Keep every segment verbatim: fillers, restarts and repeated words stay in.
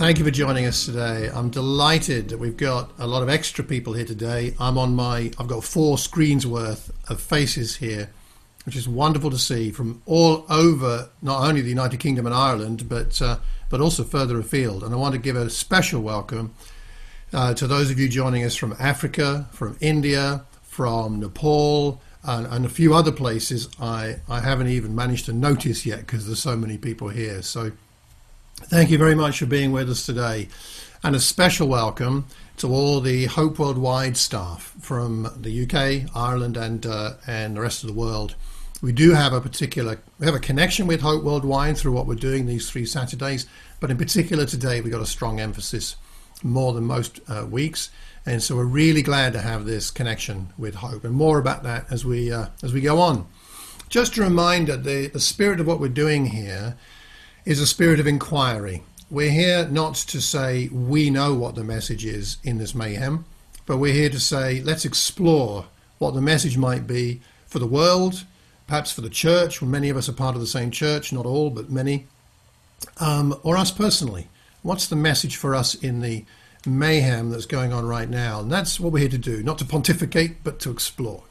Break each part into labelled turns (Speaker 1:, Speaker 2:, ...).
Speaker 1: Thank you for joining us today. I'm delighted that we've got a lot of extra people here today. I'm on my, I've got four screens worth of faces here, which is wonderful to see from all over, not only the United Kingdom and Ireland, but uh, but also further afield. And I want to give a special welcome uh, to those of you joining us from Africa, from India, from Nepal, and, and a few other places I, I haven't even managed to notice yet because there's so many people here. So thank you very much for being with us today. And a special welcome to all the Hope Worldwide staff from the U K, Ireland, and uh, and the rest of the world. We do have a particular, we have a connection with Hope Worldwide through what we're doing these three Saturdays, but in particular today we got a strong emphasis, more than most uh, weeks, and so we're really glad to have this connection with Hope, and more about that as we uh, as we go on. Just a reminder, the, the spirit of what we're doing here is a spirit of inquiry. We're here not to say we know what the message is in this mayhem, but we're here to say let's explore what the message might be for the world, perhaps for the church, when many of us are part of the same church, not all, but many, um, or us personally. What's the message for us in the mayhem that's going on right now? And that's what we're here to do, not to pontificate, but to explore.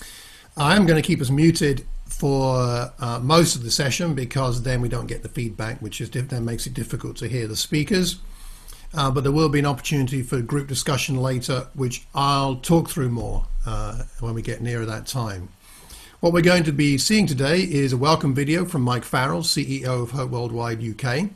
Speaker 1: I'm going to keep us muted for uh, most of the session because then we don't get the feedback, which is then makes it difficult to hear the speakers. Uh, but there will be an opportunity for group discussion later, which I'll talk through more uh, when we get nearer that time. What we're going to be seeing today is a welcome video from Mike Farrell, C E O of Hope Worldwide U K,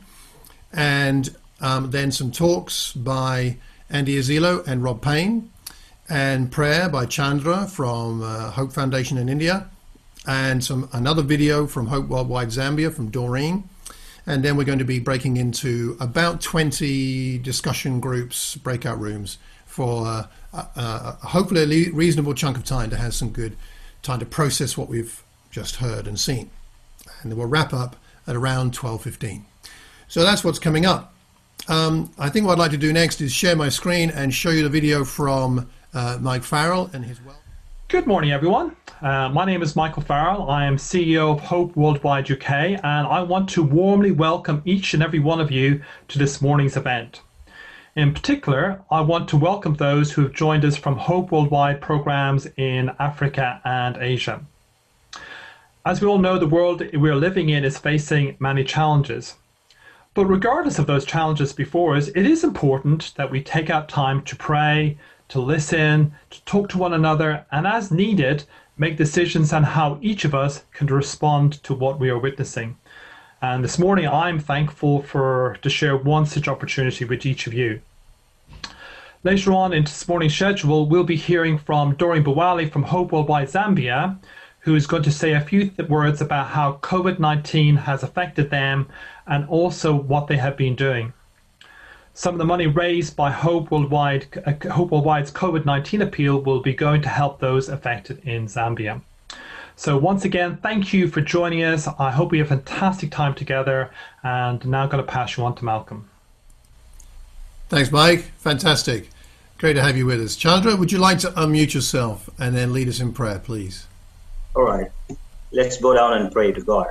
Speaker 1: and um, then some talks by Andy Azilo and Rob Payne, and prayer by Chandra from uh, Hope Foundation in India, and some another video from Hope Worldwide Zambia from Doreen. And then we're going to be breaking into about twenty discussion groups, breakout rooms, for uh, uh, hopefully a reasonable chunk of time to have some good time to process what we've just heard and seen. And then we'll wrap up at around twelve fifteen. So that's what's coming up. Um, I think what I'd like to do next is share my screen and show you the video from uh, Mike Farrell and his well.
Speaker 2: Good morning, everyone. Uh, my name is Michael Farrell. I am C E O of Hope Worldwide U K, and I want to warmly welcome each and every one of you to this morning's event. In particular, I want to welcome those who have joined us from Hope Worldwide programs in Africa and Asia. As we all know, the world we are living in is facing many challenges. But regardless of those challenges before us, it is important that we take out time to pray, to listen, to talk to one another, and as needed, make decisions on how each of us can respond to what we are witnessing. And this morning, I'm thankful for to share one such opportunity with each of you. Later on in this morning's schedule, we'll be hearing from Doreen Bawali from Hope Worldwide Zambia, who is going to say a few th- words about how COVID nineteen has affected them and also what they have been doing. Some of the money raised by Hope Worldwide, uh, Hope Worldwide's COVID nineteen appeal will be going to help those affected in Zambia. So once again, thank you for joining us. I hope we have a fantastic time together, and now I'm going to pass you on to Malcolm.
Speaker 1: Thanks, Mike. Fantastic. Great to have you with us. Chandra, would you like to unmute yourself and then lead us in prayer, please?
Speaker 3: All right. Let's go down and pray to God.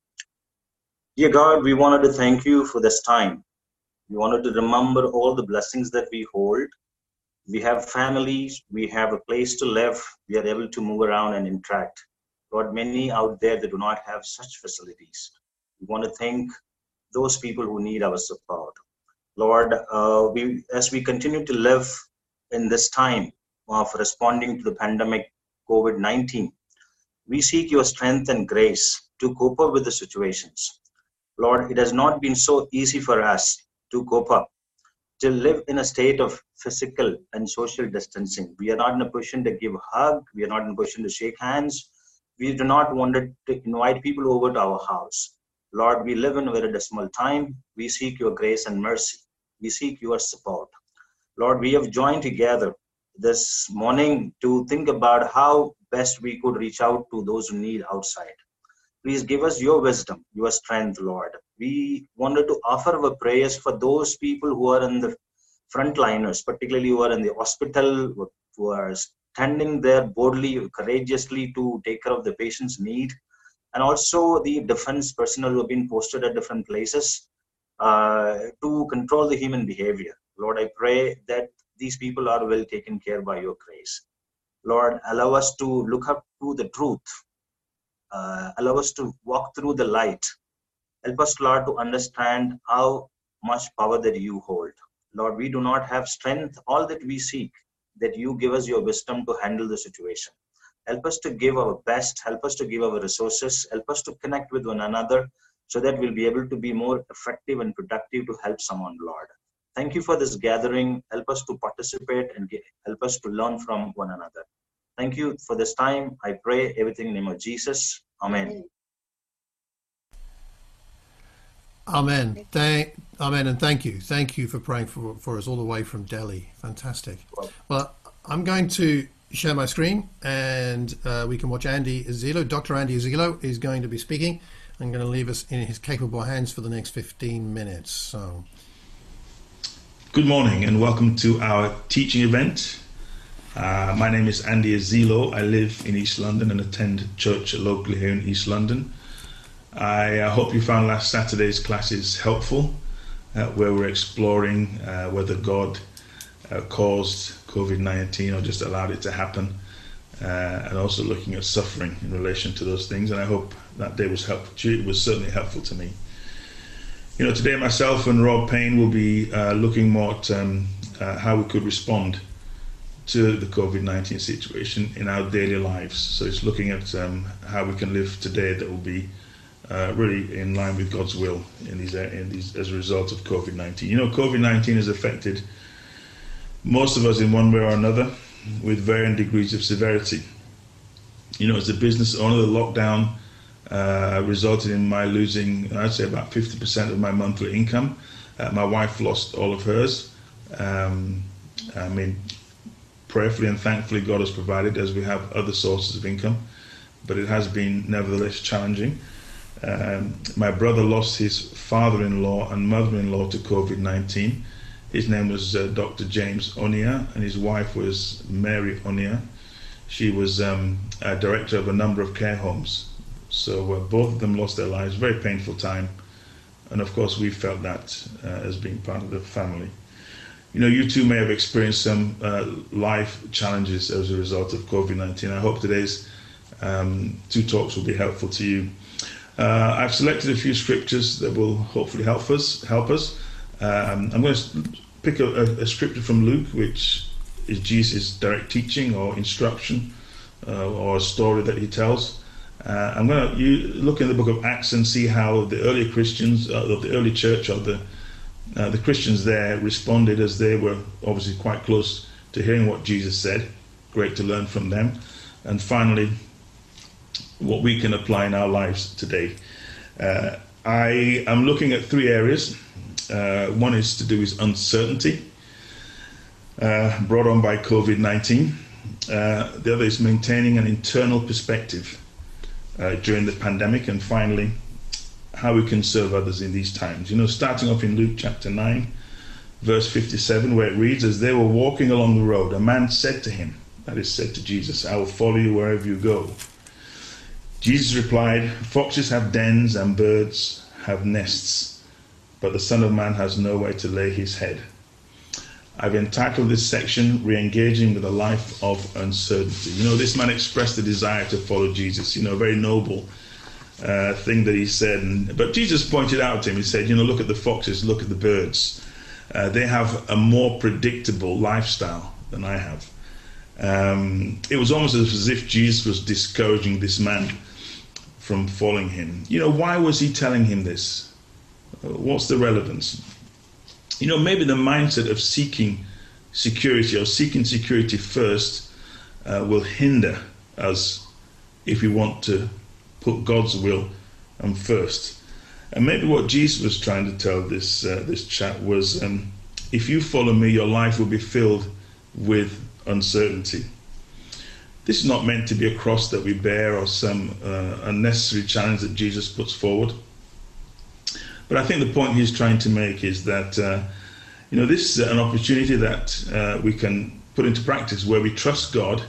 Speaker 3: Dear God, we wanted to thank you for this time. We wanted to remember all the blessings that we hold. We have families, we have a place to live, we are able to move around and interact. Lord, many out there that do not have such facilities. We want to thank those people who need our support. Lord, uh, we, as we continue to live in this time of responding to the pandemic COVID nineteen, we seek your strength and grace to cope up with the situations. Lord, it has not been so easy for us to cope up, to live in a state of physical and social distancing. We are not in a position to give a hug. We are not in a position to shake hands. We do not want to invite people over to our house. Lord, we live in a very dismal time. We seek your grace and mercy. We seek your support. Lord, we have joined together this morning to think about how best we could reach out to those who need outside. Please give us your wisdom, your strength, Lord. We wanted to offer our prayers for those people who are in the frontliners, particularly who are in the hospital, who are standing there boldly, courageously to take care of the patient's need, and also the defense personnel who have been posted at different places. uh, to control the human behavior. Lord, I pray that these people are well taken care by your grace. Lord, allow us to look up to the truth. Uh, allow us to walk through the light. Help us, Lord, to understand how much power that you hold. Lord, we do not have strength, all that we seek, that you give us your wisdom to handle the situation. Help us to give our best, help us to give our resources, help us to connect with one another so that we'll be able to be more effective and productive to help someone, Lord. Thank you for this gathering. Help us to participate and get, help us to learn from one another. Thank you for this time. I pray everything in the name of Jesus. Amen.
Speaker 1: Amen. Thank, amen, and thank you. Thank you for praying for, for us all the way from Delhi. Fantastic.
Speaker 3: Well,
Speaker 1: Well, I'm going to share my screen, and uh, we can watch Andy Azilo. Doctor Andy Azilo is going to be speaking. I'm going to leave us in his capable hands for the next fifteen minutes. So,
Speaker 4: good morning and welcome to our teaching event. Uh, my name is Andy Azilo. I live in East London and attend church locally here in East London. I uh, hope you found last Saturday's classes helpful, uh, where we're exploring uh, whether God uh, caused COVID nineteen or just allowed it to happen, uh, and also looking at suffering in relation to those things. And I hope that day was helpful to you. It was certainly helpful to me. You know, today myself and Rob Payne will be uh, looking more at um, uh, how we could respond to the COVID nineteen situation in our daily lives. So it's looking at um, how we can live today that will be uh, really in line with God's will in these, in these as a result of COVID nineteen. You know, COVID nineteen has affected most of us in one way or another with varying degrees of severity. You know, as a business owner, the lockdown uh, resulted in my losing, I'd say, about fifty percent of my monthly income. Uh, my wife lost all of hers. Um, I mean, prayerfully and thankfully God has provided, as we have other sources of income, but it has been nevertheless challenging. Um, my brother lost his father-in-law and mother-in-law to COVID nineteen. His name was uh, Doctor James Onia, and his wife was Mary Onia. She was um, a director of a number of care homes. So uh, both of them lost their lives. Very painful time. And of course we felt that uh, as being part of the family. You know, you too may have experienced some uh, life challenges as a result of COVID nineteen. I hope today's um, two talks will be helpful to you. Uh, I've selected a few scriptures that will hopefully help us. Help us. Um, I'm going to pick a, a, a scripture from Luke, which is Jesus' direct teaching or instruction, uh, or a story that he tells. Uh, I'm going to you, look in the book of Acts and see how the early Christians, uh, the early church, or the uh, the Christians there responded, as they were obviously quite close to hearing what Jesus said. Great to learn from them. And finally, what we can apply in our lives today. Uh, I am looking at three areas. Uh, one is to do with uncertainty, uh, brought on by COVID nineteen. Uh, the other is maintaining an internal perspective uh, during the pandemic. And finally, how we can serve others in these times. You know, starting off in Luke chapter nine, verse fifty-seven, where it reads, as they were walking along the road, a man said to him, that is, said to Jesus, I will follow you wherever you go. Jesus replied, foxes have dens and birds have nests, but the Son of Man has nowhere to lay his head. I've entitled this section, Re-engaging with a Life of Uncertainty. You know, this man expressed the desire to follow Jesus, you know, a very noble uh, thing that he said. And, but Jesus pointed out to him, he said, you know, look at the foxes, look at the birds. Uh, they have a more predictable lifestyle than I have. Um, it was almost as if Jesus was discouraging this man from following him. You know, why was he telling him this? What's the relevance? You know, maybe the mindset of seeking security or seeking security first uh, will hinder us if we want to put God's will um, first. And maybe what Jesus was trying to tell this uh, this chap was, um, if you follow me, your life will be filled with uncertainty. This is not meant to be a cross that we bear or some uh, unnecessary challenge that Jesus puts forward. But I think the point he's trying to make is that, uh, you know, this is an opportunity that uh, we can put into practice where we trust God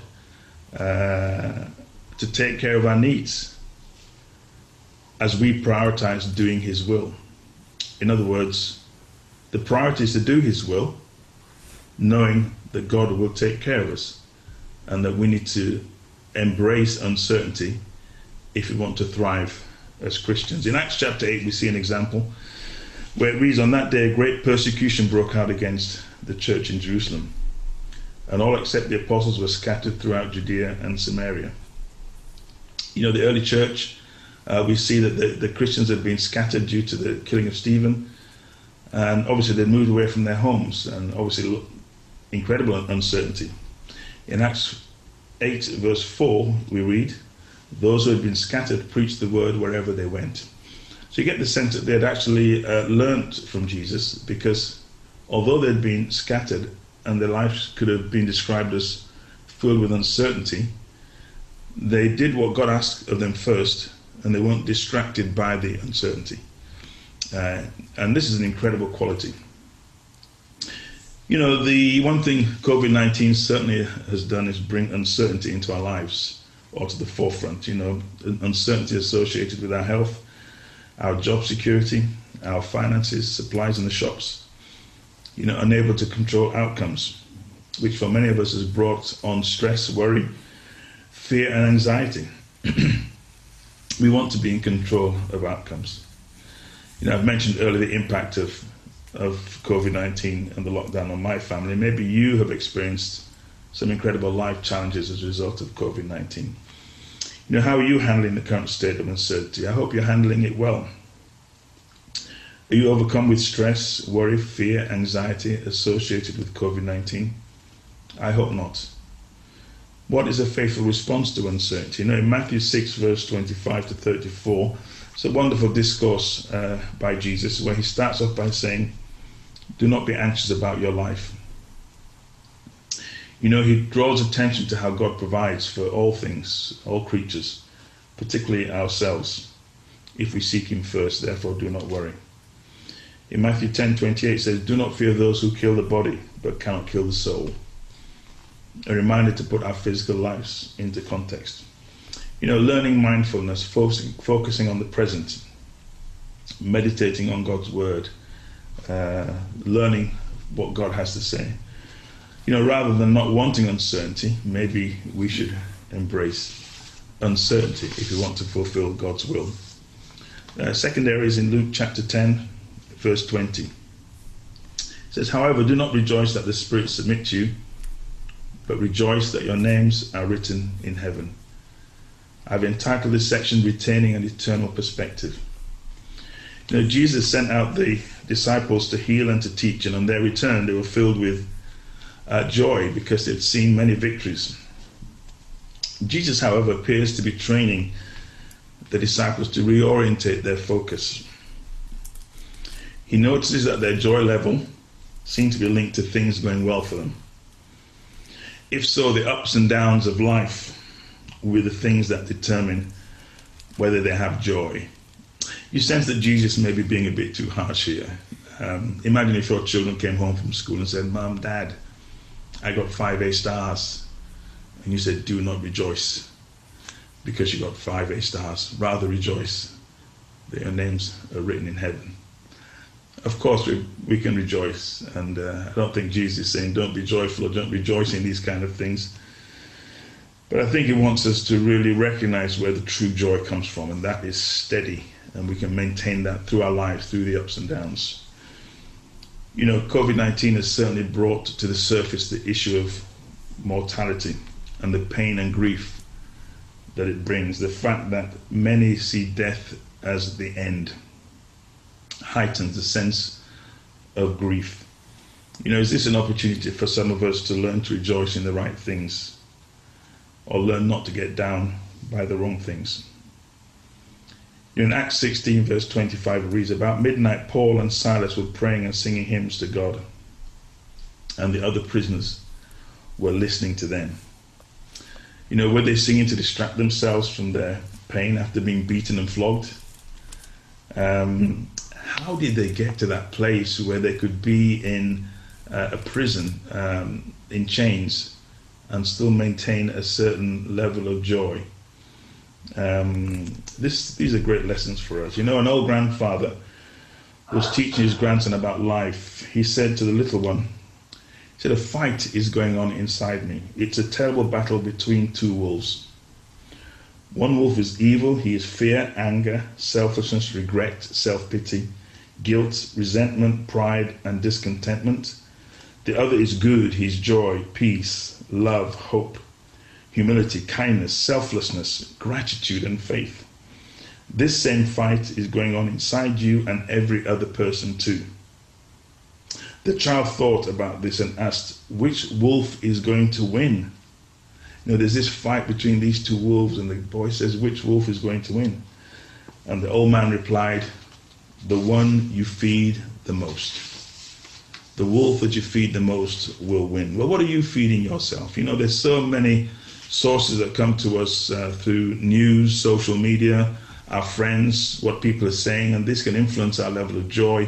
Speaker 4: uh, to take care of our needs as we prioritize doing his will. In other words, the priority is to do his will, knowing that God will take care of us and that we need to embrace uncertainty if we want to thrive as Christians. In Acts chapter eight, we see an example where it reads, "On that day, a great persecution broke out against the church in Jerusalem, and all except the apostles were scattered throughout Judea and Samaria." You know, the early church, uh, we see that the, the Christians had been scattered due to the killing of Stephen, and obviously they moved away from their homes, and obviously incredible uncertainty. In Acts eight verse four, we read, "Those who had been scattered preached the word wherever they went." So you get the sense that they had actually uh, learnt from Jesus, because although they had been scattered and their lives could have been described as filled with uncertainty, they did what God asked of them first, and they weren't distracted by the uncertainty. Uh, and this is an incredible quality. You know, the one thing COVID nineteen certainly has done is bring uncertainty into our lives, or to the forefront. You know, uncertainty associated with our health, our job security, our finances, supplies in the shops. You know, unable to control outcomes, which for many of us has brought on stress, worry, fear and anxiety. We want to be in control of outcomes. You know, I've mentioned earlier the impact of of COVID nineteen and the lockdown on my family. Maybe you have experienced some incredible life challenges as a result of COVID nineteen. You know, how are you handling the current state of uncertainty? I hope you're handling it well. Are you overcome with stress, worry, fear, anxiety associated with COVID nineteen? I hope not. What is a faithful response to uncertainty? You know, in Matthew six, verse twenty-five to thirty-four, it's a wonderful discourse uh, by Jesus where he starts off by saying, "Do not be anxious about your life." You know, he draws attention to how God provides for all things, all creatures, particularly ourselves, if we seek him first. Therefore, do not worry. In Matthew ten twenty-eight, it says, "Do not fear those who kill the body, but cannot kill the soul." A reminder to put our physical lives into context. You know, learning mindfulness, focusing, focusing on the present, meditating on God's word, uh, learning what God has to say. You know, rather than not wanting uncertainty, maybe we should embrace uncertainty if we want to fulfill God's will. Uh, second area is in Luke chapter ten, verse twenty. It says, "However, do not rejoice that the Spirit submit to you, but rejoice that your names are written in heaven." I've entitled this section, "Retaining an Eternal Perspective." You know, Jesus sent out the disciples to heal and to teach, and on their return they were filled with uh, joy because they'd seen many victories. Jesus, however, appears to be training the disciples to reorientate their focus. He notices that their joy level seemed to be linked to things going well for them. If so, the ups and downs of life were the things that determine whether they have joy. You sense that Jesus may be being a bit too harsh here. Um, imagine if your children came home from school and said, "Mom, Dad, I got five A stars." And you said, "Do not rejoice because you got five A stars. Rather rejoice that your names are written in heaven." Of course, we, we can rejoice. And uh, I don't think Jesus is saying don't be joyful or don't rejoice in these kind of things. But I think he wants us to really recognize where the true joy comes from, and that is steady. And we can maintain that through our lives, through the ups and downs. You know, COVID nineteen has certainly brought to the surface the issue of mortality and the pain and grief that it brings. The fact that many see death as the end heightens the sense of grief. You know, is this an opportunity for some of us to learn to rejoice in the right things, or learn not to get down by the wrong things? In Acts sixteen, verse twenty-five, it reads, "About midnight, Paul and Silas were praying and singing hymns to God, and the other prisoners were listening to them." You know, were they singing to distract themselves from their pain after being beaten and flogged? Um, how did they get to that place where they could be in uh, a prison, um, in chains, and still maintain a certain level of joy? Um, this, these are great lessons for us. You know, an old grandfather was teaching his grandson about life, he said to the little one, he said, a fight is going on inside me. It's a terrible battle between two wolves. One wolf is evil. He is fear, anger, selfishness, regret, self-pity, guilt, resentment, pride, and discontentment. The other is good. He's joy, peace, love, hope, humility, kindness, selflessness, gratitude, and faith. This same fight is going on inside you and every other person too. The child thought about this and asked, which wolf is going to win? You know, there's this fight between these two wolves, and the boy says, which wolf is going to win? And the old man replied, the one you feed the most. The wolf that you feed the most will win. Well, what are you feeding yourself? You know, there's so many sources that come to us uh, through news, social media, our friends, what people are saying, and this can influence our level of joy.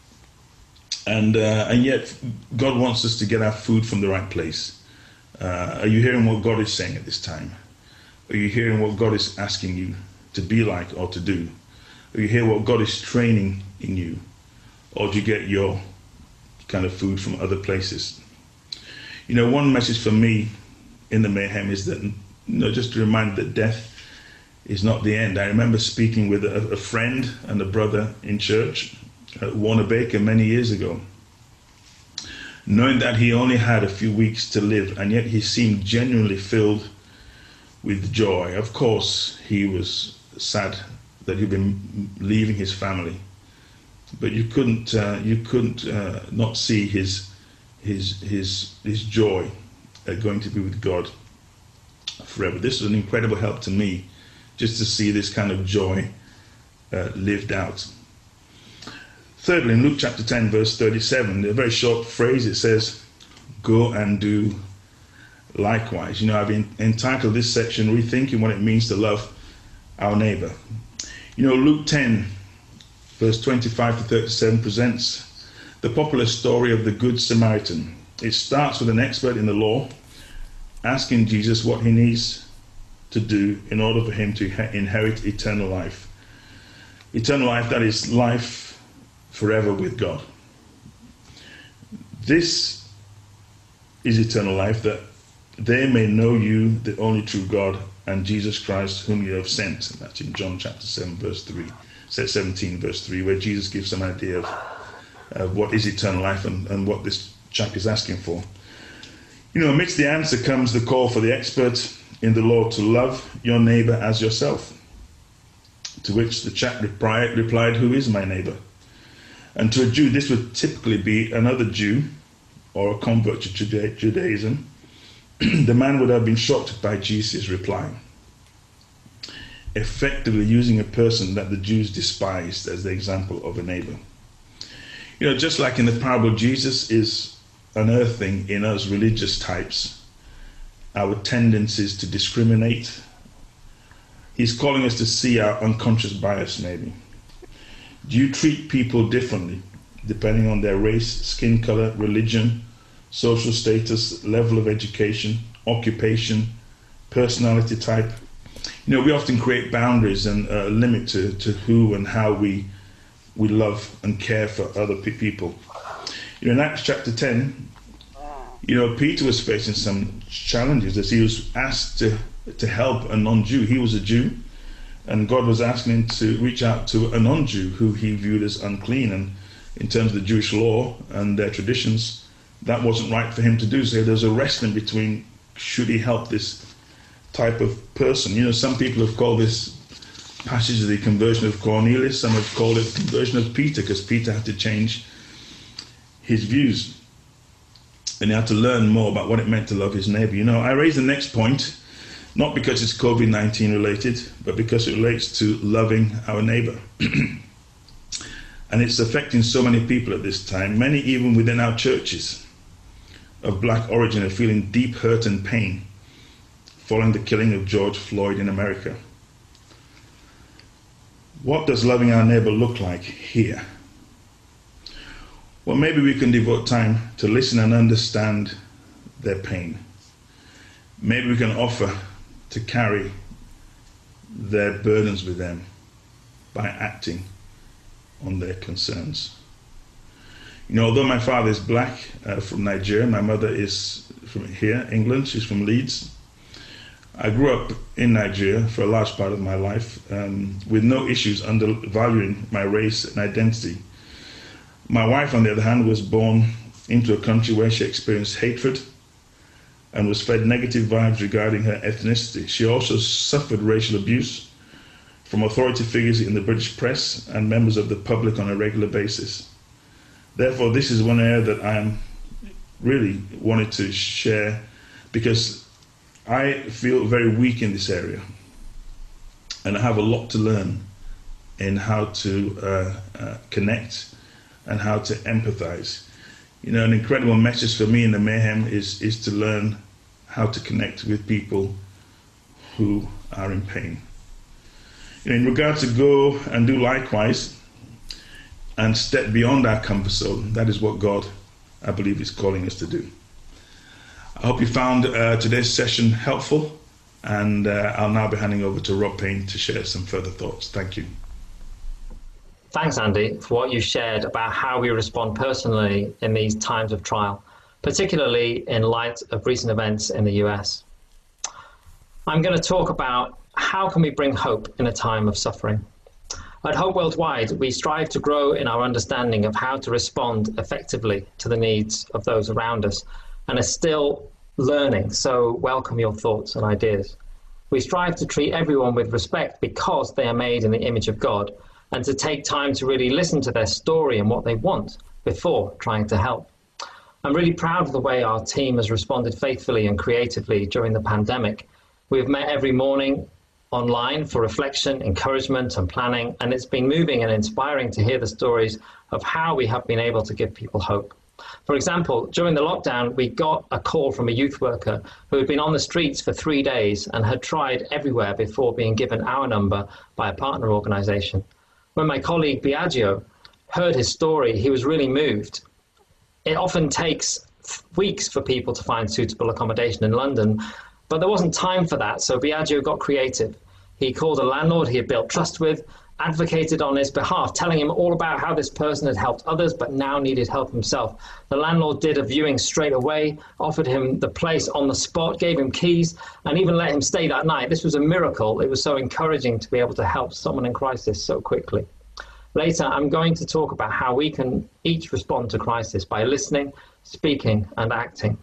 Speaker 4: And uh, and yet, God wants us to get our food from the right place. Uh, are you hearing what God is saying at this time? Are you hearing what God is asking you to be like or to do? Are you hearing what God is training in you? Or do you get your kind of food from other places? You know, one message for me in the mayhem is that, you know, just to remind that death is not the end. I remember speaking with a, a friend and a brother in church at Warner Baker many years ago, knowing that he only had a few weeks to live, and yet he seemed genuinely filled with joy. Of course, he was sad that he'd been leaving his family, but you couldn't uh, you couldn't uh, not see his his his his joy at going to be with God forever. This was an incredible help to me, just to see this kind of joy uh, lived out. Thirdly, in Luke chapter ten, verse thirty-seven, a very short phrase, it says, go and do likewise. You know, I've been entitled this section, Rethinking What It Means to Love Our Neighbor. You know, Luke ten, verse twenty-five to thirty-seven presents the popular story of the Good Samaritan. It starts with an expert in the law asking Jesus what he needs to do in order for him to inherit eternal life. Eternal life, that is life forever with God. This is eternal life, that they may know you, the only true God, and Jesus Christ, whom you have sent. And that's in John chapter seven, verse three, seventeen, verse three, where Jesus gives some idea of, of what is eternal life and, and what this chap is asking for. You know, amidst the answer comes the call for the expert in the law to love your neighbor as yourself. To which the chap replied, replied, who is my neighbor? And to a Jew, this would typically be another Jew or a convert to Juda- Judaism. The man would have been shocked by Jesus' reply, effectively using a person that the Jews despised as the example of a neighbor. You know, just like in the parable, Jesus is unearthing in us religious types our tendencies to discriminate. He's calling us to see our unconscious bias, maybe. Do you treat people differently depending on their race, skin color, religion, social status, level of education, occupation, personality type? You know, we often create boundaries and a limit to, to who and how we we love and care for other people. You know, in Acts chapter ten, you know, Peter was facing some challenges as he was asked to, to help a non-Jew. He was a Jew, and God was asking him to reach out to a non-Jew who he viewed as unclean. And in terms of the Jewish law and their traditions, that wasn't right for him to do. So there was a wrestling between, should he help this type of person? You know, some people have called this passage the conversion of Cornelius. Some have called it the conversion of Peter, because Peter had to change his views. And he had to learn more about what it meant to love his neighbor. You know, I raise the next point, not because it's COVID nineteen related, but because it relates to loving our neighbor. And it's affecting so many people at this time. Many, even within our churches of black origin, are feeling deep hurt and pain following the killing of George Floyd in America. What does loving our neighbor look like here? Well, maybe we can devote time to listen and understand their pain. Maybe we can offer to carry their burdens with them by acting on their concerns. You know, although my father is black, uh, from Nigeria, my mother is from here, England, she's from Leeds. I grew up in Nigeria for a large part of my life, um, with no issues undervaluing my race and identity. My wife, on the other hand, was born into a country where she experienced hatred and was fed negative vibes regarding her ethnicity. She also suffered racial abuse from authority figures in the British press and members of the public on a regular basis. Therefore, this is one area that I am really wanted to share, because I feel very weak in this area, and I have a lot to learn in how to uh, uh, connect and how to empathize. You know, an incredible message for me in the Mayhem is, is to learn how to connect with people who are in pain. You know, in regard to go and do likewise and step beyond our comfort zone, that is what God, I believe, is calling us to do. I hope you found uh, today's session helpful, and uh, I'll now be handing over to Rob Payne to share some further thoughts. Thank you.
Speaker 5: Thanks, Andy, for what you shared about how we respond personally in these times of trial, particularly in light of recent events in the U S. I'm going to talk about how can we bring hope in a time of suffering. At Hope Worldwide, we strive to grow in our understanding of how to respond effectively to the needs of those around us, and are still learning, so welcome your thoughts and ideas. We strive to treat everyone with respect because they are made in the image of God, and to take time to really listen to their story and what they want before trying to help. I'm really proud of the way our team has responded faithfully and creatively during the pandemic. We've met every morning online for reflection, encouragement and planning, and it's been moving and inspiring to hear the stories of how we have been able to give people hope. For example, during the lockdown, we got a call from a youth worker who had been on the streets for three days and had tried everywhere before being given our number by a partner organisation. When my colleague Biagio heard his story, he was really moved. It often takes weeks for people to find suitable accommodation in London, but there wasn't time for that, so Biagio got creative. He called a landlord he had built trust with, advocated on his behalf, telling him all about how this person had helped others but now needed help himself. The landlord did a viewing straight away, offered him the place on the spot, gave him keys, and even let him stay that night. This was a miracle. It was so encouraging to be able to help someone in crisis so quickly. Later, I'm going to talk about how we can each respond to crisis by listening, speaking, and acting.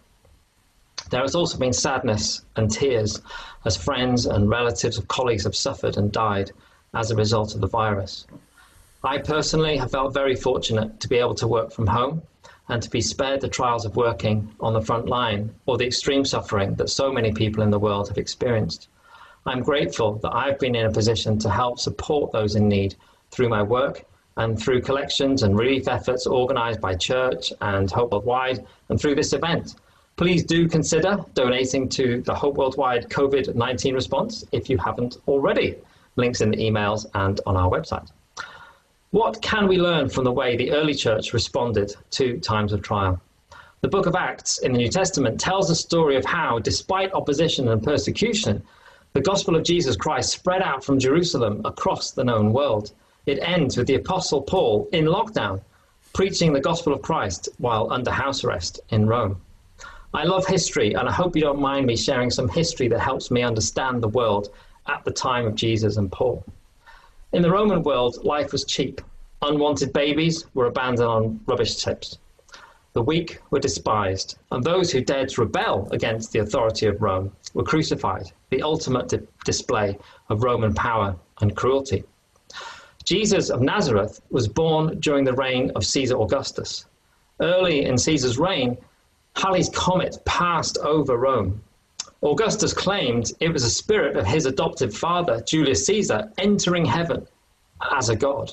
Speaker 5: There has also been sadness and tears as friends and relatives of colleagues have suffered and died as a result of the virus. I personally have felt very fortunate to be able to work from home and to be spared the trials of working on the front line or the extreme suffering that so many people in the world have experienced. I'm grateful that I've been in a position to help support those in need through my work and through collections and relief efforts organised by Church and Hope Worldwide and through this event. Please do consider donating to the Hope Worldwide COVID nineteen response if you haven't already. Links in the emails and on our website. What can we learn from the way the early church responded to times of trial? The book of Acts in the New Testament tells a story of how, despite opposition and persecution, the gospel of Jesus Christ spread out from Jerusalem across the known world. It ends with the Apostle Paul in lockdown, preaching the gospel of Christ while under house arrest in Rome. I love history, and I hope you don't mind me sharing some history that helps me understand the world at the time of Jesus and Paul. In the Roman world, life was cheap. Unwanted babies were abandoned on rubbish tips. The weak were despised, and those who dared to rebel against the authority of Rome were crucified, the ultimate di- display of Roman power and cruelty. Jesus of Nazareth was born during the reign of Caesar Augustus. Early in Caesar's reign, Halley's Comet passed over Rome. Augustus claimed it was a spirit of his adoptive father, Julius Caesar, entering heaven as a god.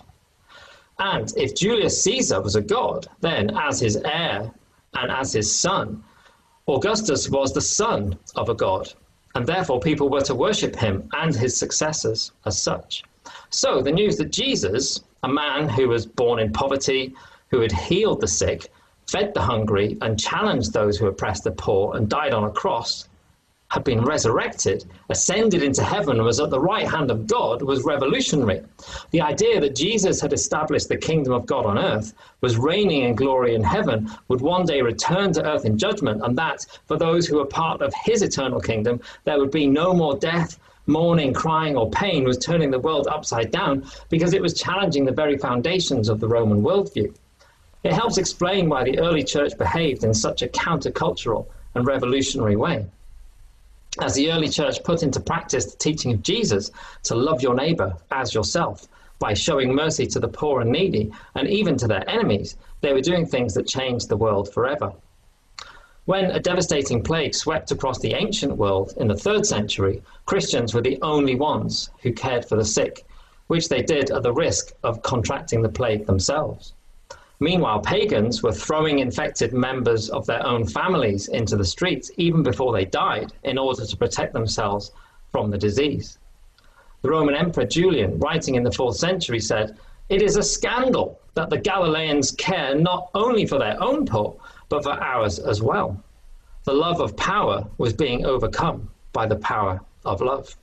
Speaker 5: And if Julius Caesar was a god, then as his heir and as his son, Augustus was the son of a god, and therefore people were to worship him and his successors as such. So the news that Jesus, a man who was born in poverty, who had healed the sick, fed the hungry, and challenged those who oppressed the poor and died on a cross, had been resurrected, ascended into heaven, and was at the right hand of God was revolutionary. The idea that Jesus had established the kingdom of God on earth, was reigning in glory in heaven, would one day return to earth in judgment, and that for those who were part of his eternal kingdom, there would be no more death, mourning, crying, or pain, was turning the world upside down because it was challenging the very foundations of the Roman worldview. It helps explain why the early church behaved in such a countercultural and revolutionary way. As the early church put into practice the teaching of Jesus to love your neighbor as yourself by showing mercy to the poor and needy and even to their enemies, they were doing things that changed the world forever. When a devastating plague swept across the ancient world in the third century, Christians were the only ones who cared for the sick, which they did at the risk of contracting the plague themselves. Meanwhile, pagans were throwing infected members of their own families into the streets even before they died in order to protect themselves from the disease. The Roman Emperor Julian, writing in the fourth century, said, "It is a scandal that the Galileans care not only for their own poor, but for ours as well." The love of power was being overcome by the power of love.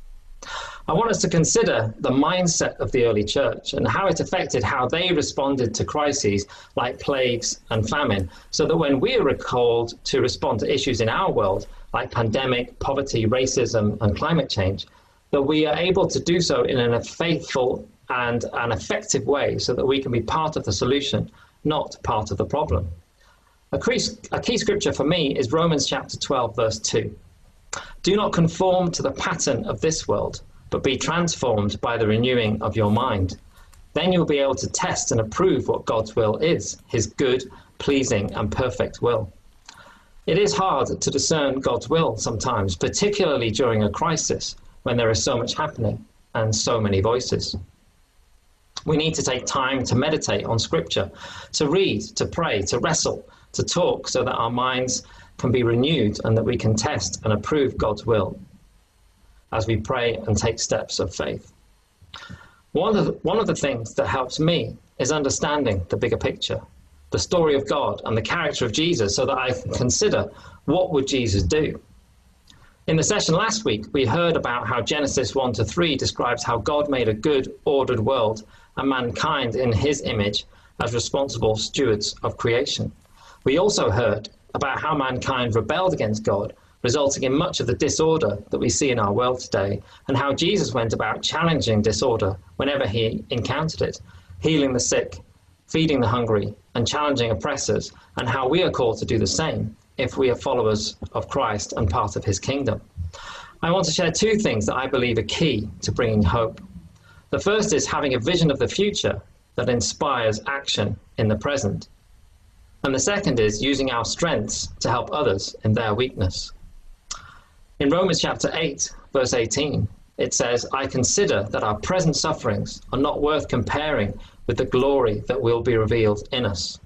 Speaker 5: I want us to consider the mindset of the early church and how it affected how they responded to crises like plagues and famine, so that when we are called to respond to issues in our world, like pandemic, poverty, racism, and climate change, that we are able to do so in a faithful and an effective way so that we can be part of the solution, not part of the problem. A key, a key scripture for me is Romans chapter twelve, verse two. "Do not conform to the pattern of this world, but be transformed by the renewing of your mind. Then you'll be able to test and approve what God's will is, his good, pleasing, and perfect will." It is hard to discern God's will sometimes, particularly during a crisis when there is so much happening and so many voices. We need to take time to meditate on Scripture, to read, to pray, to wrestle, to talk, so that our minds can be renewed and that we can test and approve God's will as we pray and take steps of faith. One of the, one of the things that helps me is understanding the bigger picture, the story of God and the character of Jesus, so that I can consider, what would Jesus do? In the session last week, we heard about how Genesis one to three describes how God made a good, ordered world and mankind in his image as responsible stewards of creation. We also heard about how mankind rebelled against God, resulting in much of the disorder that we see in our world today, and how Jesus went about challenging disorder whenever he encountered it, healing the sick, feeding the hungry, and challenging oppressors, and how we are called to do the same if we are followers of Christ and part of his kingdom. I want to share two things that I believe are key to bringing hope. The first is having a vision of the future that inspires action in the present. And the second is using our strengths to help others in their weakness. In Romans chapter eight, verse eighteen, it says, "I consider that our present sufferings are not worth comparing with the glory that will be revealed in us."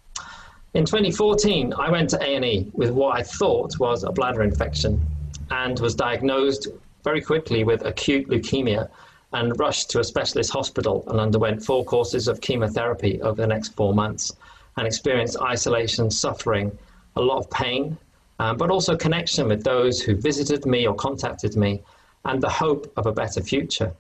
Speaker 5: In twenty fourteen, I went to A and E with what I thought was a bladder infection and was diagnosed very quickly with acute leukemia and rushed to a specialist hospital and underwent four courses of chemotherapy over the next four months and experienced isolation, suffering, a lot of pain, Um, but also connection with those who visited me or contacted me, and the hope of a better future.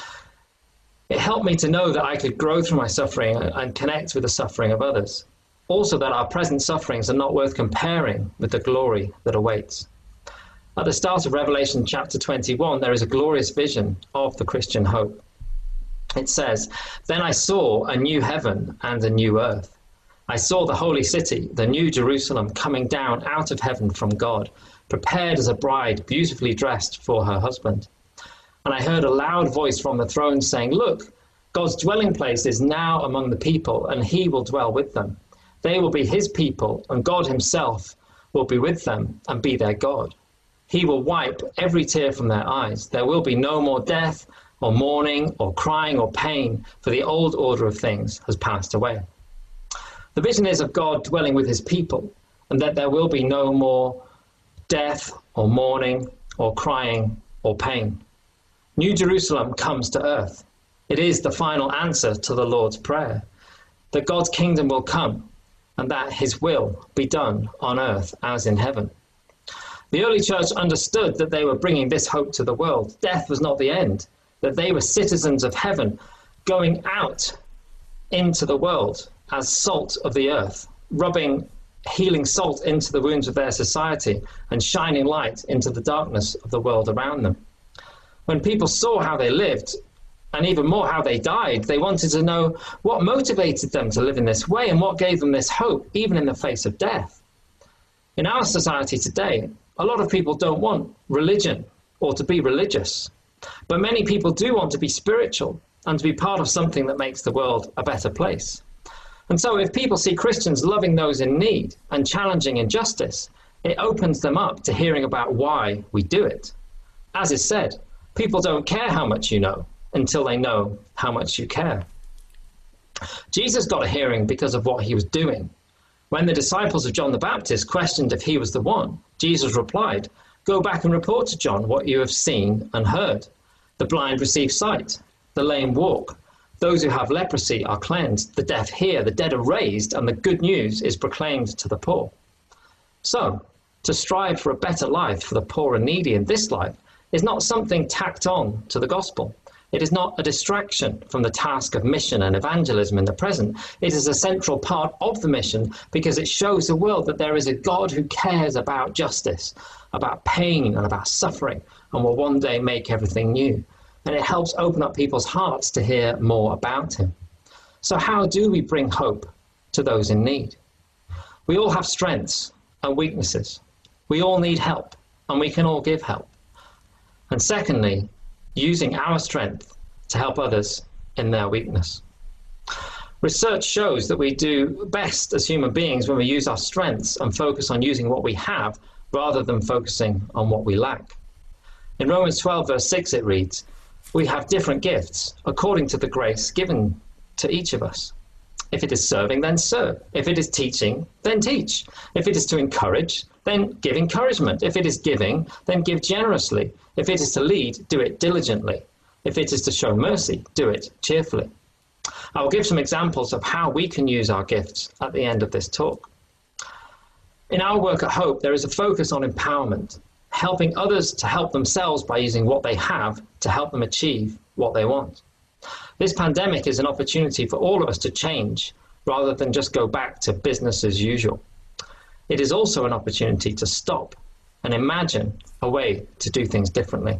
Speaker 5: It helped me to know that I could grow through my suffering and connect with the suffering of others. Also, that our present sufferings are not worth comparing with the glory that awaits. At the start of Revelation chapter twenty-one, there is a glorious vision of the Christian hope. It says, "Then I saw a new heaven and a new earth. I saw the holy city, the new Jerusalem, coming down out of heaven from God, prepared as a bride beautifully dressed for her husband. And I heard a loud voice from the throne saying, 'Look, God's dwelling place is now among the people, and he will dwell with them. They will be his people, and God himself will be with them and be their God. He will wipe every tear from their eyes. There will be no more death or mourning or crying or pain, for the old order of things has passed away.'" The vision is of God dwelling with his people, and that there will be no more death or mourning or crying or pain. New Jerusalem comes to earth. It is the final answer to the Lord's Prayer, that God's kingdom will come and that his will be done on earth as in heaven. The early church understood that they were bringing this hope to the world. Death was not the end, that they were citizens of heaven going out into the world as salt of the earth, rubbing healing salt into the wounds of their society and shining light into the darkness of the world around them. When people saw how they lived, and even more how they died, they wanted to know what motivated them to live in this way and what gave them this hope, even in the face of death. In our society today, a lot of people don't want religion or to be religious, but many people do want to be spiritual and to be part of something that makes the world a better place. And so if people see Christians loving those in need and challenging injustice, it opens them up to hearing about why we do it. As is said, people don't care how much you know until they know how much you care. Jesus got a hearing because of what he was doing. When the disciples of John the Baptist questioned if he was the one, Jesus replied, "Go back and report to John what you have seen and heard. The blind receive sight, the lame walk. Those who have leprosy are cleansed, the deaf hear, the dead are raised, and the good news is proclaimed to the poor." So, to strive for a better life for the poor and needy in this life is not something tacked on to the gospel. It is not a distraction from the task of mission and evangelism in the present. It is a central part of the mission because it shows the world that there is a God who cares about justice, about pain and about suffering, and will one day make everything new. And it helps open up people's hearts to hear more about him. So how do we bring hope to those in need? We all have strengths and weaknesses. We all need help, and we can all give help. And secondly, using our strength to help others in their weakness. Research shows that we do best as human beings when we use our strengths and focus on using what we have rather than focusing on what we lack. In Romans twelve, verse six, it reads, "We have different gifts according to the grace given to each of us. If it is serving, then serve. If it is teaching, then teach. If it is to encourage, then give encouragement. If it is giving, then give generously. If it is to lead, do it diligently. If it is to show mercy, do it cheerfully." I will give some examples of how we can use our gifts at the end of this talk. In our work at Hope, there is a focus on empowerment, helping others to help themselves by using what they have to help them achieve what they want. This pandemic is an opportunity for all of us to change rather than just go back to business as usual. It is also an opportunity to stop and imagine a way to do things differently.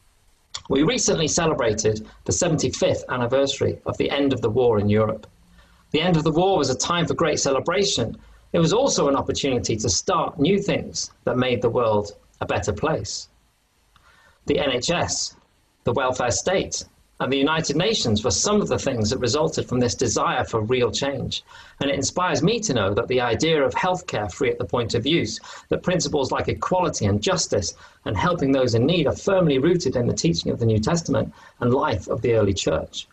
Speaker 5: We recently celebrated the seventy-fifth anniversary of the end of the war in Europe. The end of the war was a time for great celebration. It was also an opportunity to start new things that made the world a better place. The N H S, the welfare state, and the United Nations were some of the things that resulted from this desire for real change. And it inspires me to know that the idea of healthcare free at the point of use, that principles like equality and justice and helping those in need are firmly rooted in the teaching of the New Testament and life of the early church.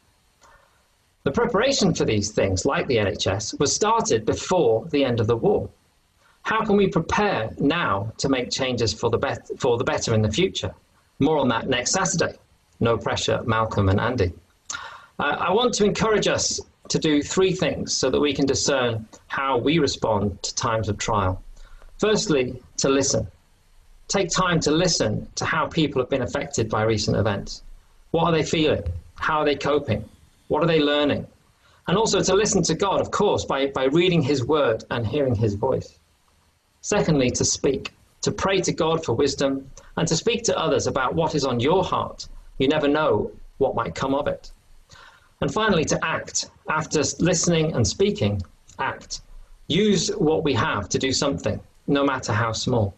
Speaker 5: The preparation for these things, like the N H S, was started before the end of the war. How can we prepare now to make changes for the, bet- for the better in the future? More on that next Saturday. No pressure, Malcolm and Andy. Uh, I want to encourage us to do three things so that we can discern how we respond to times of trial. Firstly, to listen. Take time to listen to how people have been affected by recent events. What are they feeling? How are they coping? What are they learning? And also to listen to God, of course, by, by reading his word and hearing his voice. Secondly, to speak, to pray to God for wisdom and to speak to others about what is on your heart. You never know what might come of it. And finally, to act. After listening and speaking, act. Use what we have to do something, no matter how small.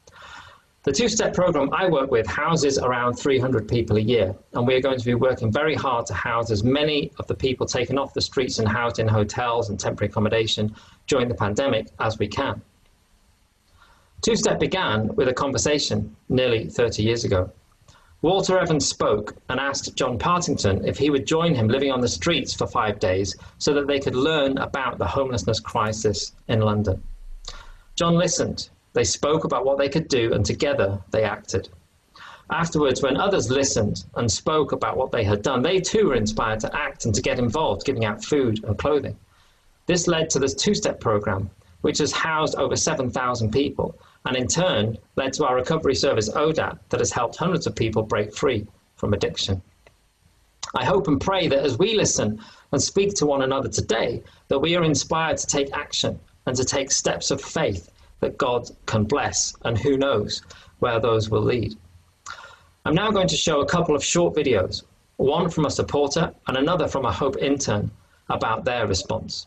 Speaker 5: The two-step program I work with houses around three hundred people a year, and we are going to be working very hard to house as many of the people taken off the streets and housed in hotels and temporary accommodation during the pandemic as we can. Two-step began with a conversation nearly thirty years ago. Walter Evans spoke and asked John Partington if he would join him living on the streets for five days so that they could learn about the homelessness crisis in London. John listened. They spoke about what they could do, and together they acted. Afterwards, when others listened and spoke about what they had done, they too were inspired to act and to get involved, giving out food and clothing. This led to this two-step program, which has housed over seven thousand people, and in turn led to our recovery service O D A T that has helped hundreds of people break free from addiction. I hope and pray that as we listen and speak to one another today, that we are inspired to take action and to take steps of faith that God can bless, and who knows where those will lead. I'm now going to show a couple of short videos, one from a supporter and another from a Hope intern, about their response.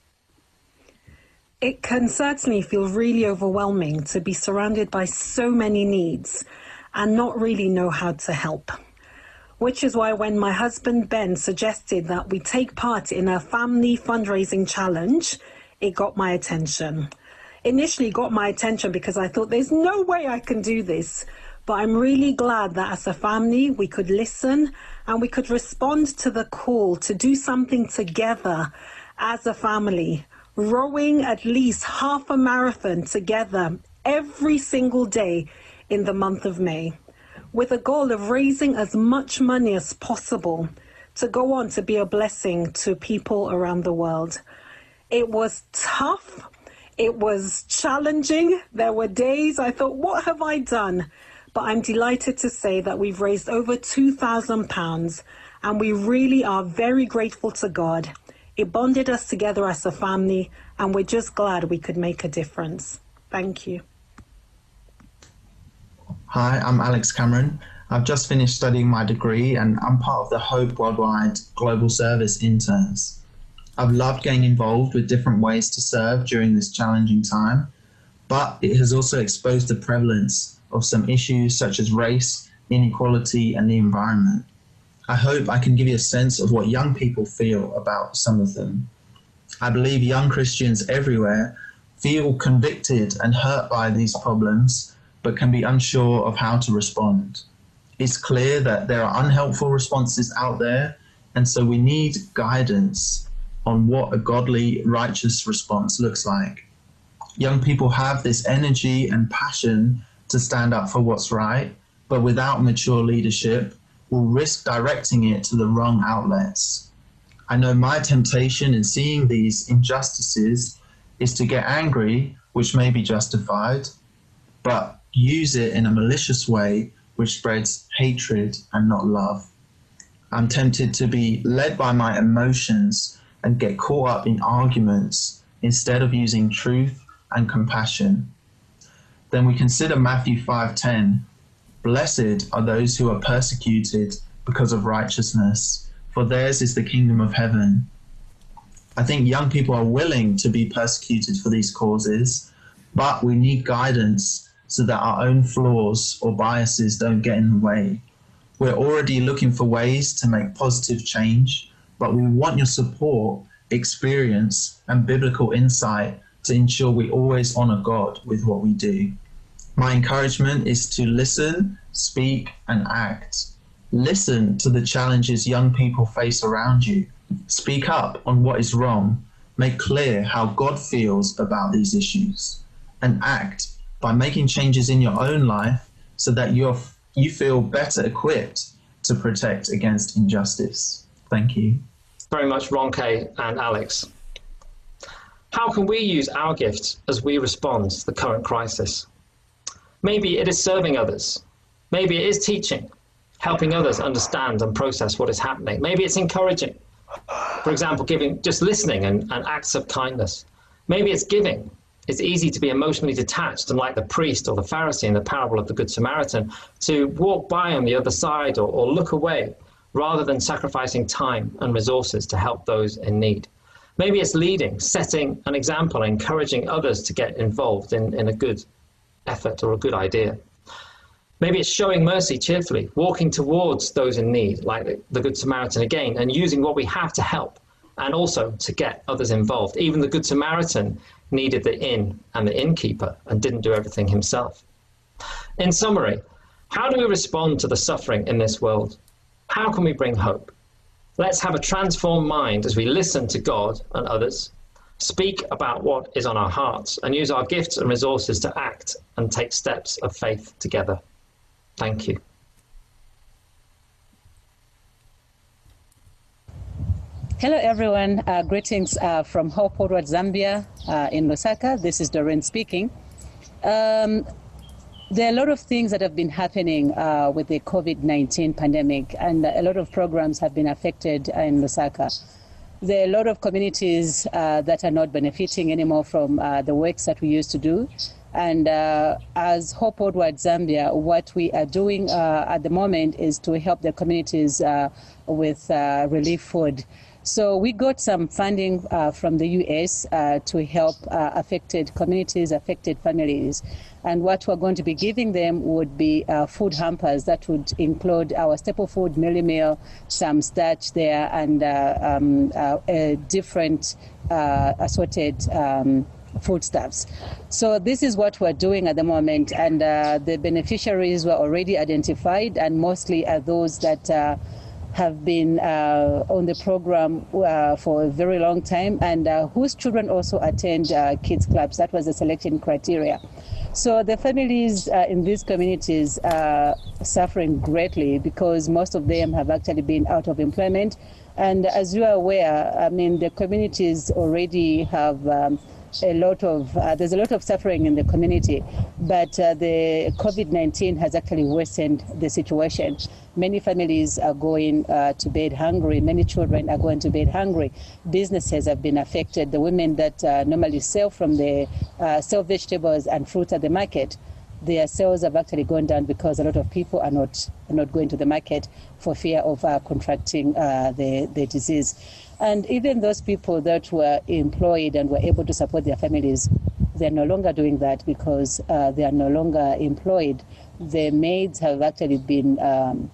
Speaker 6: It can certainly feel really overwhelming to be surrounded by so many needs and not really know how to help. Which is why when my husband Ben suggested that we take part in a family fundraising challenge, it got my attention. Initially got my attention because I thought there's no way I can do this, but I'm really glad that as a family we could listen and we could respond to the call to do something together as a family, rowing at least half a marathon together every single day in the month of May, with a goal of raising as much money as possible to go on to be a blessing to people around the world. It was tough. It was challenging. There were days I thought, what have I done? But I'm delighted to say that we've raised over two thousand pounds, and we really are very grateful to God. It bonded us together as a family, and we're just glad we could make a difference. Thank you.
Speaker 7: Hi, I'm Alex Cameron. I've just finished studying my degree and I'm part of the Hope Worldwide Global Service Interns. I've loved getting involved with different ways to serve during this challenging time, but it has also exposed the prevalence of some issues such as race, inequality, and the environment. I hope I can give you a sense of what young people feel about some of them. I believe young Christians everywhere feel convicted and hurt by these problems, but can be unsure of how to respond. It's clear that there are unhelpful responses out there, and so we need guidance on what a godly, righteous response looks like. Young people have this energy and passion to stand up for what's right, but without mature leadership, will risk directing it to the wrong outlets. I know my temptation in seeing these injustices is to get angry, which may be justified, but use it in a malicious way which spreads hatred and not love. I'm tempted to be led by my emotions and get caught up in arguments instead of using truth and compassion. Then we consider Matthew five ten. Blessed are those who are persecuted because of righteousness, for theirs is the kingdom of heaven. I think young people are willing to be persecuted for these causes, but we need guidance so that our own flaws or biases don't get in the way. We're already looking for ways to make positive change, but we want your support, experience, and biblical insight to ensure we always honor God with what we do. My encouragement is to listen, speak, and act. Listen to the challenges young people face around you. Speak up on what is wrong. Make clear how God feels about these issues. And act by making changes in your own life so that you're, you feel better equipped to protect against injustice. Thank you.
Speaker 5: Very much, Ronke and Alex. How can we use our gifts as we respond to the current crisis? Maybe it is serving others. Maybe it is teaching, helping others understand and process what is happening. Maybe it's encouraging. For example, giving, just listening and, and acts of kindness. Maybe it's giving. It's easy to be emotionally detached and like the priest or the Pharisee in the parable of the Good Samaritan, to walk by on the other side or, or look away rather than sacrificing time and resources to help those in need. Maybe it's leading, setting an example, encouraging others to get involved in, in a good effort or a good idea. Maybe it's showing mercy cheerfully, walking towards those in need, like the, the Good Samaritan again, and using what we have to help and also to get others involved. Even the Good Samaritan needed the inn and the innkeeper and didn't do everything himself. In summary, how do we respond to the suffering in this world? How can we bring hope? Let's have a transformed mind as we listen to God and others, speak about what is on our hearts, and use our gifts and resources to act and take steps of faith together. Thank you.
Speaker 8: Hello, everyone. Uh, greetings uh, from Hope Worldwide Zambia uh, in Lusaka. This is Doreen speaking. Um, there are a lot of things that have been happening uh, with the COVID nineteen pandemic, and a lot of programs have been affected in Lusaka. There are a lot of communities uh, that are not benefiting anymore from uh, the works that we used to do. And uh, as Hope Worldwide Zambia, what we are doing uh, at the moment is to help the communities uh, with uh, relief food. So we got some funding uh, from the U S uh, to help uh, affected communities, affected families. And what we're going to be giving them would be uh, food hampers that would include our staple food, mealie meal, some starch there, and uh, um, uh, a different uh, assorted um, foodstuffs. So this is what we're doing at the moment, and uh, the beneficiaries were already identified, and mostly are those that uh, have been uh, on the program uh, for a very long time, and uh, whose children also attend uh, kids clubs. That was the selection criteria. So the families uh, in these communities are suffering greatly because most of them have actually been out of employment. And as you are aware, I mean, the communities already have um, a lot of, uh, there's a lot of suffering in the community, but uh, the COVID nineteen has actually worsened the situation. Many families are going uh, to bed hungry. Many children are going to bed hungry. Businesses have been affected. The women that uh, normally sell from the, uh, sell vegetables and fruit at the market, their sales have actually gone down because a lot of people are not, are not going to the market for fear of uh, contracting uh, the, the disease. And even those people that were employed and were able to support their families, they're no longer doing that because uh, they are no longer employed. The maids have actually been um,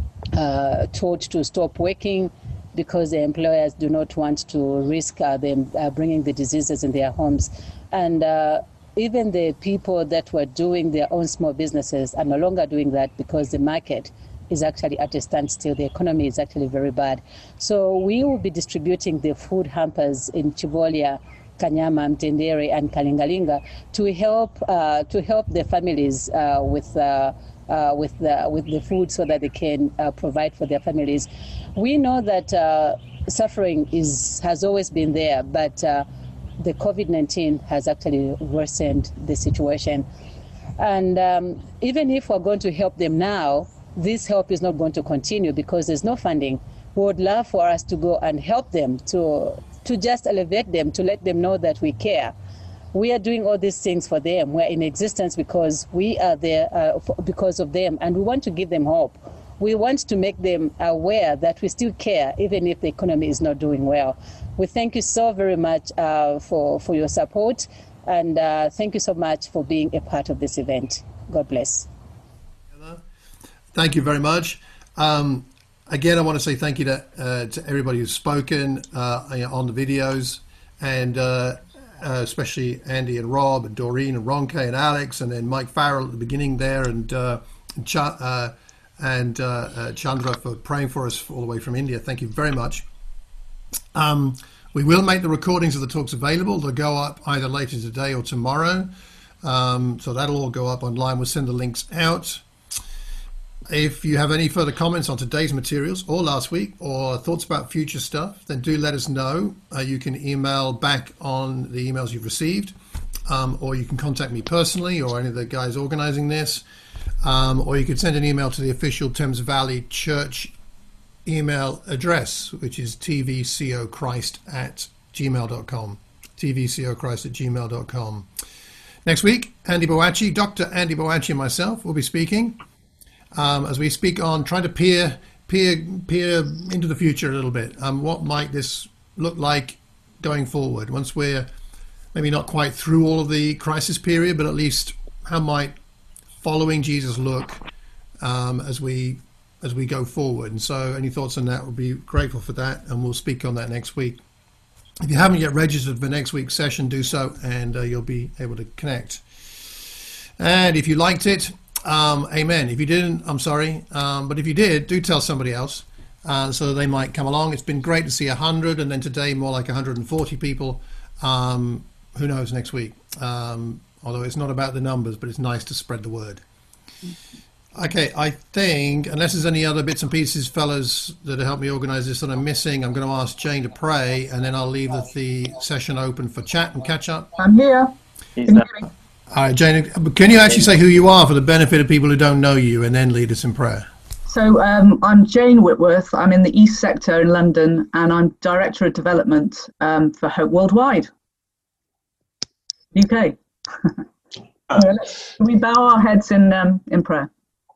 Speaker 8: uh, told to stop working because the employers do not want to risk uh, them uh, bringing the diseases in their homes. And uh, even the people that were doing their own small businesses are no longer doing that because the market is actually at a standstill. The economy is actually very bad. So we will be distributing the food hampers in Chivolia, Kanyama, Mtendere, and Kalingalinga to help uh, to help the families uh, with uh, uh, with the with the food so that they can uh, provide for their families. We know that uh, suffering is has always been there, but uh, the COVID nineteen has actually worsened the situation. And um, even if we're going to help them now, this help is not going to continue because there's no funding. We would love for us to go and help them, to to just elevate them, to let them know that we care. We are doing all these things for them. We're in existence because we are there uh, for, because of them, and we want to give them hope. We want to make them aware that we still care, even if the economy is not doing well. We thank you so very much uh, for, for your support, and uh, thank you so much for being a part of this event. God bless.
Speaker 1: Thank you very much. Um, again, I want to say thank you to, uh, to everybody who's spoken uh, on the videos, and uh, uh, especially Andy and Rob and Doreen and Ronke and Alex, and then Mike Farrell at the beginning there, and uh, Ch uh, and uh, uh, Chandra for praying for us all the way from India. Thank you very much. Um, we will make the recordings of the talks available. They'll go up either later today or tomorrow. Um, so that'll all go up online. We'll send the links out. If you have any further comments on today's materials or last week, or thoughts about future stuff, then do let us know. Uh, you can email back on the emails you've received, um, or you can contact me personally or any of the guys organizing this, um, or you could send an email to the official Thames Valley Church email address, which is t v c o christ at gmail dot com. t v c o christ at gmail dot com. Next week, Andy Boachi, Doctor Andy Boachi and myself will be speaking. Um, as we speak on trying to peer, peer, peer into the future a little bit. Um, what might this look like going forward? Once we're maybe not quite through all of the crisis period, but at least how might following Jesus look um, as we as we go forward? And so, any thoughts on that? We'll be grateful for that, and we'll speak on that next week. If you haven't yet registered for next week's session, do so, and uh, you'll be able to connect. And if you liked it, Um, amen. If you didn't, I'm sorry. Um, but if you did, do tell somebody else uh, so they might come along. It's been great to see one hundred, and then today more like one hundred forty people. Um, who knows next week? Um, although it's not about the numbers, but it's nice to spread the word. Okay, I think, unless there's any other bits and pieces, fellas, that help me organize this that I'm missing, I'm going to ask Jane to pray, and then I'll leave the, the session open for chat and catch up.
Speaker 9: I'm here.
Speaker 1: And, All right, Jane, can you actually say who you are for the benefit of people who don't know you, and then lead us in prayer?
Speaker 9: So um, I'm Jane Whitworth. I'm in the East Sector in London, and I'm Director of Development um, for Hope Worldwide, U K. We bow our heads in um, in prayer.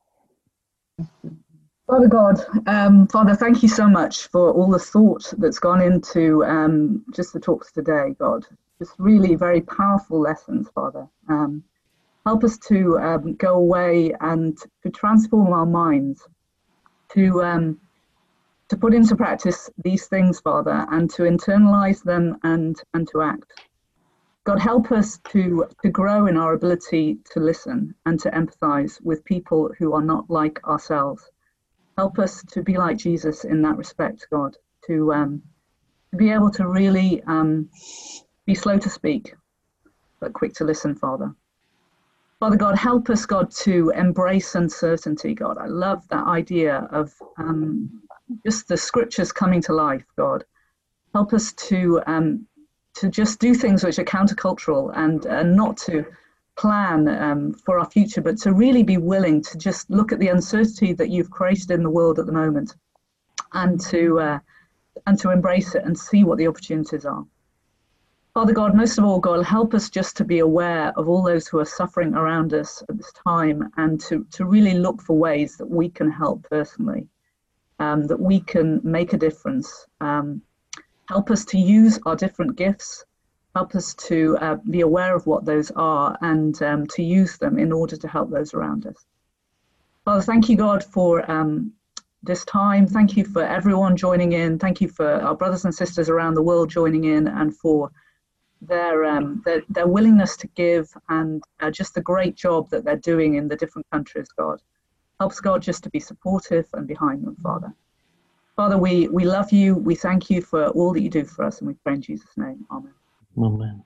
Speaker 9: Father God, um, Father, thank you so much for all the thought that's gone into um, just the talks today, God. Just really very powerful lessons, Father. Um, help us to um, go away and to transform our minds, to um, to put into practice these things, Father, and to internalize them and and to act. God, help us to to grow in our ability to listen and to empathize with people who are not like ourselves. Help us to be like Jesus in that respect, God, to um, to be able to really um, be slow to speak, but quick to listen, Father. Father God, help us, God, to embrace uncertainty, God. I love that idea of um, just the scriptures coming to life, God. Help us to um, to just do things which are countercultural and, and not to plan um, for our future, but to really be willing to just look at the uncertainty that you've created in the world at the moment, and to uh, and to embrace it and see what the opportunities are. Father God, most of all, God, help us just to be aware of all those who are suffering around us at this time, and to, to really look for ways that we can help personally, um, that we can make a difference. Um, help us to use our different gifts. Help us to uh, be aware of what those are, and um, to use them in order to help those around us. Father, thank you, God, for um, this time. Thank you for everyone joining in. Thank you for our brothers and sisters around the world joining in, and for their um, their, their willingness to give, and uh, just the great job that they're doing in the different countries, God. Helps, God, just to be supportive and behind them, Father. Father, we, we love you. We thank you for all that you do for us, and we pray in Jesus' name. Amen.
Speaker 10: Amen.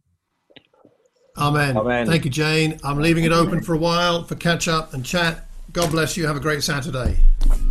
Speaker 1: Amen.
Speaker 10: Amen.
Speaker 1: Thank you, Jane. I'm leaving it open for a while for catch up and chat. God bless you. Have a great Saturday.